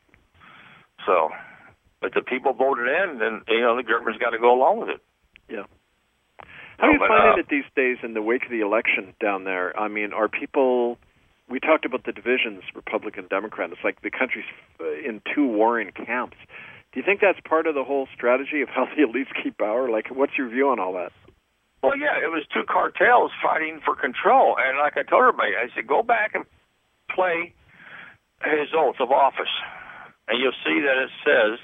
So, if the people voted in, then you know the government's got to go along with it. Yeah. How no, are you but, finding uh, it these days in the wake of the election down there? I mean, are people? We talked about the divisions, Republican, Democrat. It's like the country's in two warring camps. Do you think that's part of the whole strategy of how the elites keep power? Like, what's your view on all that? Well, yeah, it was two cartels fighting for control, and like I told everybody, I said, go back and play his oath of office, and you'll see that it says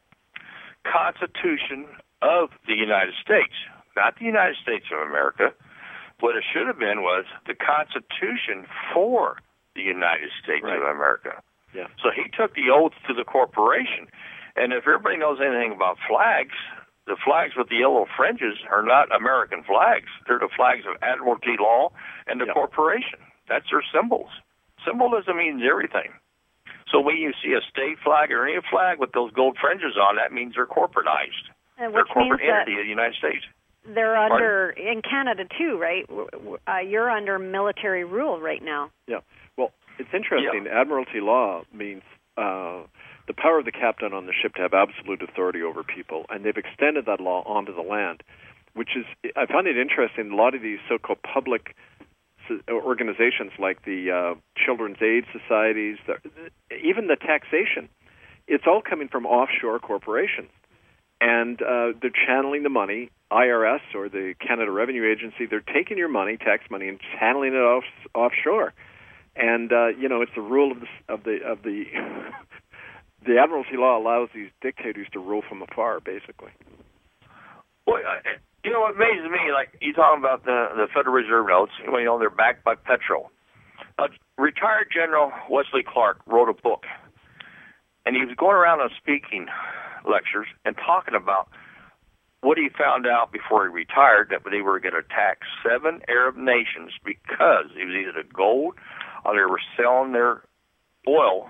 Constitution of the United States, not the United States of America. What it should have been was the Constitution for the United States right. of America. Yeah. So he took the oath to the corporation, and if everybody knows anything about flags, the flags with the yellow fringes are not American flags. They're the flags of Admiralty Law and the yep. corporation. That's their symbols. Symbolism means everything. So when you see a state flag or any flag with those gold fringes on, that means they're corporatized. And they're which a corporate means entity that of the United States. They're under, Pardon? in Canada too, right? Uh, you're under military rule right now. Yeah. Well, it's interesting. Yeah. Admiralty law means uh, the power of the captain on the ship to have absolute authority over people, and they've extended that law onto the land, which is, I find it interesting, a lot of these so-called public organizations like the uh, Children's Aid Societies, the, even the taxation, it's all coming from offshore corporations. And uh, they're channeling the money, I R S or the Canada Revenue Agency, they're taking your money, tax money, and channeling it off, offshore. And, uh, you know, it's the rule of the, of the, of the, the Admiralty law allows these dictators to rule from afar, basically. Well, you know what amazes me, like you talking about the, the Federal Reserve notes, you know, they're backed by petrol. Uh, retired General Wesley Clark wrote a book, and he was going around on speaking lectures and talking about what he found out before he retired, that they were going to tax seven Arab nations because it was either the gold or they were selling their oil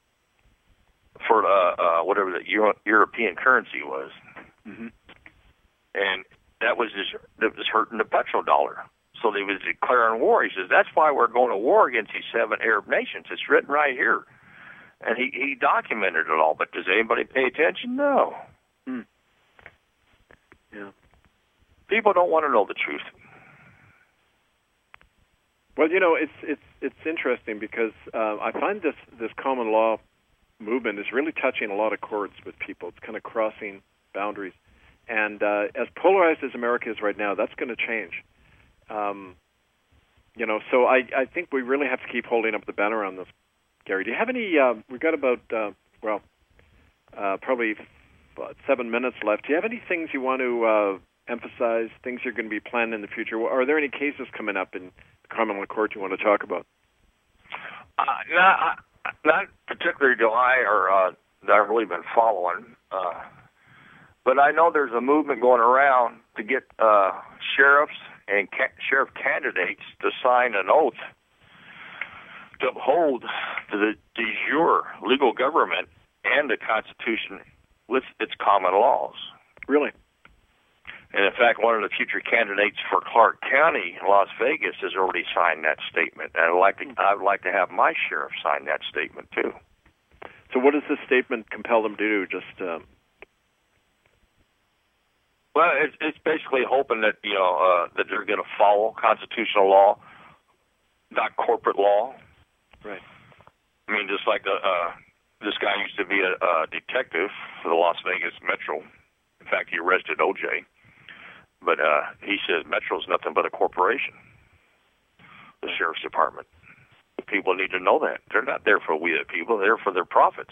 for uh, uh, whatever the Euro- European currency was. Mm-hmm. And that was just, that was hurting the petrodollar. So they was declaring war. He says, that's why we're going to war against these seven Arab nations. It's written right here. And he, he documented it all. But does anybody pay attention? No. Hmm. Yeah. People don't want to know the truth. Well, you know, it's it's it's interesting because uh, I find this, this common law movement is really touching a lot of chords with people. It's kind of crossing boundaries. And uh, as polarized as America is right now, that's going to change. Um, you know, so I, I think we really have to keep holding up the banner on this. Gary, do you have any, uh, we've got about, uh, well, uh, probably f- seven minutes left. Do you have any things you want to uh, emphasize, things you're going to be planning in the future? Are there any cases coming up in the criminal court you want to talk about? Uh, not, not particularly do I, or uh, that I've really been following. Uh, but I know there's a movement going around to get uh, sheriffs and ca- sheriff candidates to sign an oath to uphold the de jure legal government and the Constitution with its common laws. Really? And in fact, one of the future candidates for Clark County in Las Vegas has already signed that statement. And I'd like to, I'd like to have my sheriff sign that statement too. So, what does this statement compel them to do? Just um... well, it's, it's basically hoping that you know uh, that they're going to follow constitutional law, not corporate law. Right. I mean, just like the, uh, this guy used to be a, a detective for the Las Vegas Metro. In fact, he arrested O J. But uh, he says Metro's nothing but a corporation, the sheriff's department. People need to know that. They're not there for we the people. They're there for their profits.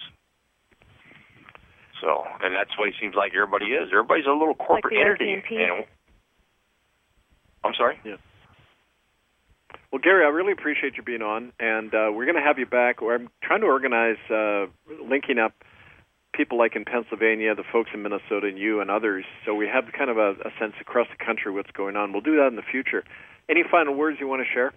So, and that's what it seems like everybody is. Everybody's a little corporate like entity. And, I'm sorry? Yeah. Well, Gary, I really appreciate you being on, and uh, we're going to have you back. I'm trying to organize uh, linking up people like in Pennsylvania, the folks in Minnesota, and you and others, so we have kind of a, a sense across the country what's going on. We'll do that in the future. Any final words you want to share?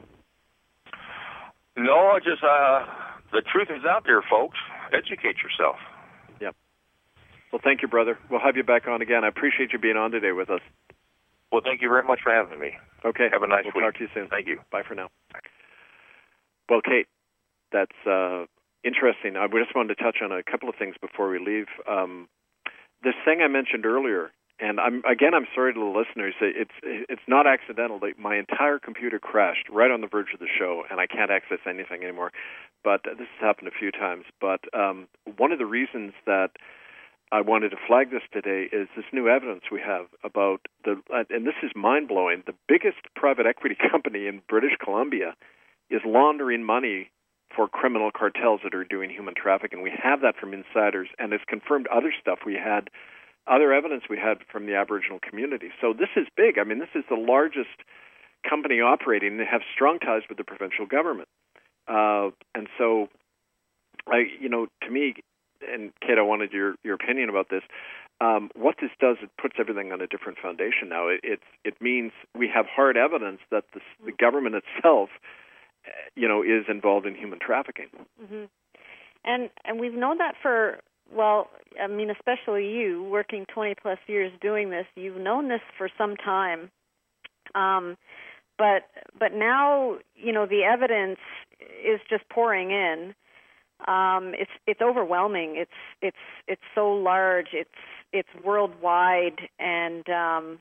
No, just uh, the truth is out there, folks. Educate yourself. Yep. Well, thank you, brother. We'll have you back on again. I appreciate you being on today with us. Well, thank you very much for having me. Okay. Have a nice we'll week. We'll talk to you soon. Thank you. Bye for now. Well, Kate, that's uh, interesting. I just wanted to touch on a couple of things before we leave. Um, this thing I mentioned earlier, and I'm again, I'm sorry to the listeners. It's it's not accidental. My entire computer crashed right on the verge of the show, and I can't access anything anymore. But this has happened a few times. But um, one of the reasons that I wanted to flag this today is this new evidence we have about the, and this is mind-blowing, the biggest private equity company in British Columbia is laundering money for criminal cartels that are doing human trafficking. We have that from insiders, and it's confirmed other stuff we had, other evidence we had from the Aboriginal community. So this is big. I mean, this is the largest company operating. They have strong ties with the provincial government. Uh, and so, I, you know, to me, and Kate, I wanted your, your opinion about this. Um, what this does, it puts everything on a different foundation now. It it's, it means we have hard evidence that the, the government itself, you know, is involved in human trafficking. Mm-hmm. And and we've known that for, well, I mean, especially you, working twenty plus years doing this, you've known this for some time. Um, but but now, you know, the evidence is just pouring in. Um, it's it's overwhelming. It's it's it's so large. It's it's worldwide, and um,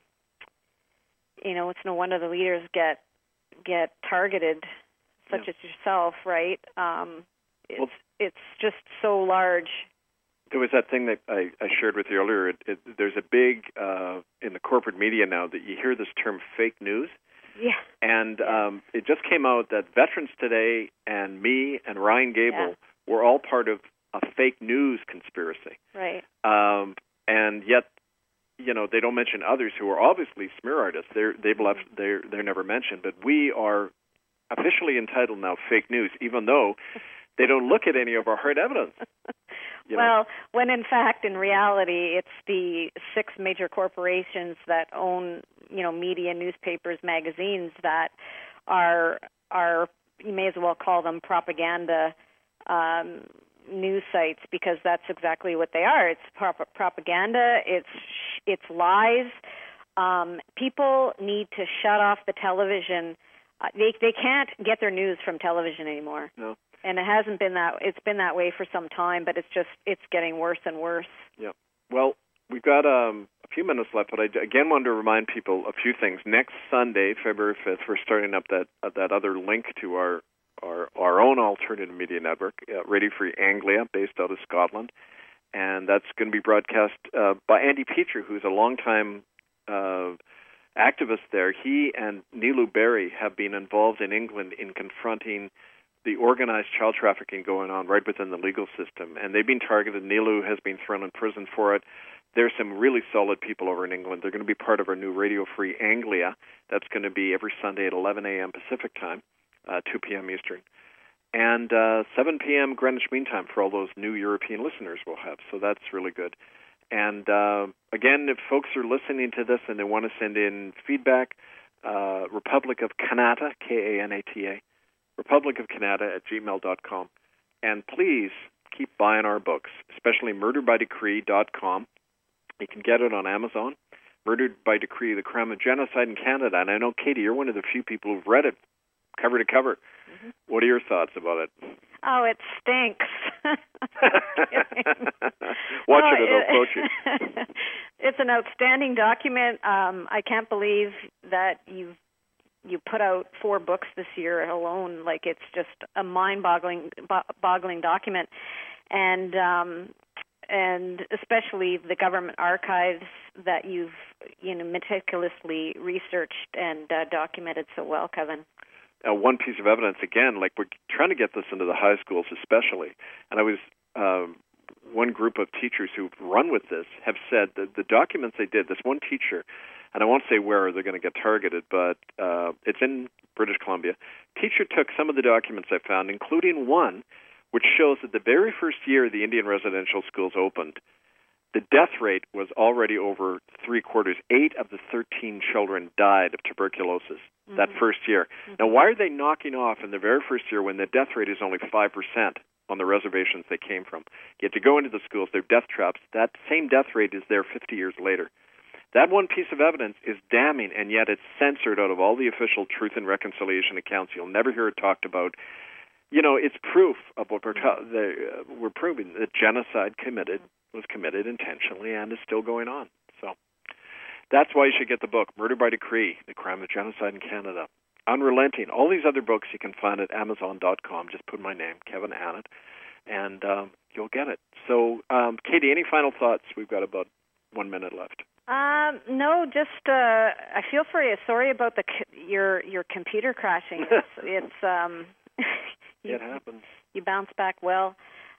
you know, it's no wonder the leaders get get targeted, such yeah. as yourself, right? Um, it's well, it's just so large. There was that thing that I, I shared with you earlier. It, it, there's a big uh, in the corporate media now that you hear this term fake news. Yeah. And um, it just came out that Veterans Today and me and Ryan Gable. Yeah. We're all part of a fake news conspiracy. Right. Um, and yet, you know, they don't mention others who are obviously smear artists. They're they've left. They're they're never mentioned. But we are officially entitled now fake news, even though they don't look at any of our hard evidence. You well, know? When in fact, in reality, it's the six major corporations that own, you know, media, newspapers, magazines that are are you may as well call them propaganda. Um, news sites, because that's exactly what they are. It's prop- propaganda. It's it's lies. Um, people need to shut off the television. Uh, they they can't get their news from television anymore. No. And it hasn't been that. It's been that way for some time, but it's just it's getting worse and worse. Yeah. Well, we've got um, a few minutes left, but I again wanted to remind people a few things. Next Sunday, February fifth, we're starting up that uh, that other link to our our, our own alternative media network, uh, Radio Free Anglia, based out of Scotland. And that's going to be broadcast uh, by Andy Petrie, who's a longtime uh, activist there. He and Nilu Berry have been involved in England in confronting the organized child trafficking going on right within the legal system. And they've been targeted. Nilu has been thrown in prison for it. There's some really solid people over in England. They're going to be part of our new Radio Free Anglia. That's going to be every Sunday at eleven a.m. Pacific time, uh, two p.m. Eastern. And uh, seven p.m. Greenwich Mean Time for all those new European listeners we'll have. So that's really good. And uh, again, if folks are listening to this and they want to send in feedback, uh, Republic of Kanata, K A N A T A, Republic of Kanata at gmail dot com. And please keep buying our books, especially murder by decree dot com. You can get it on Amazon. Murdered by Decree, The Crime of Genocide in Canada. And I know, Katie, you're one of the few people who've read it cover to cover. Mm-hmm. What are your thoughts about it? Oh, it stinks. Watch well, it, it'll approach you. It's an outstanding document. Um, I can't believe that you've you put out four books this year alone. Like, it's just a mind-boggling bo- boggling document. And um, and especially the government archives that you've you know meticulously researched and uh, documented so well, Kevin. Uh, one piece of evidence, again, like we're trying to get this into the high schools especially, and I was, um, one group of teachers who've run with this have said that the documents they did, this one teacher, and I won't say where they're going to get targeted, but uh, it's in British Columbia, teacher took some of the documents I found, including one which shows that the very first year the Indian residential schools opened, the death rate was already over three quarters. Eight of the thirteen children died of tuberculosis mm-hmm. that first year. Mm-hmm. Now, why are they knocking off in the very first year when the death rate is only five percent on the reservations they came from? You have to go into the schools, they're death traps. That same death rate is there fifty years later. That one piece of evidence is damning, and yet it's censored out of all the official Truth and Reconciliation accounts. You'll never hear it talked about. You know, it's proof of what we're, ta- the, uh, we're proving, that genocide committed was committed intentionally and is still going on. So that's why you should get the book, Murder by Decree, The Crime of Genocide in Canada. Unrelenting. All these other books you can find at amazon dot com. Just put my name, Kevin Annett, and um, you'll get it. So, um, Katie, any final thoughts? We've got about one minute left. Um, no, just uh, I feel for you. Sorry about the your your computer crashing. It's, it's um, you, it happens. You bounce back well.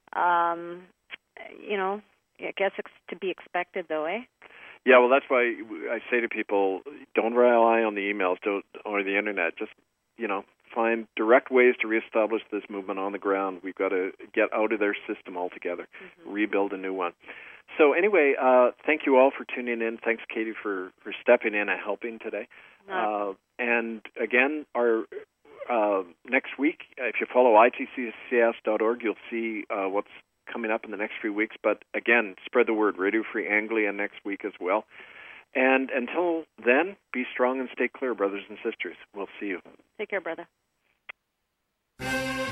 Um, you know, I guess it's to be expected, though, eh? Yeah, well, that's why I say to people, don't rely on the emails don't, or the Internet. Just, you know, find direct ways to reestablish this movement on the ground. We've got to get out of their system altogether, mm-hmm. rebuild a new one. So anyway, uh, thank you all for tuning in. Thanks, Katie, for, for stepping in and helping today. No. Uh, and again, our uh, next week, if you follow I T C C S dot org, you'll see uh, what's coming up in the next few weeks. But again, spread the word. Radio Free Anglia next week as well. And until then, be strong and stay clear, brothers and sisters. We'll see you. Take care, brother.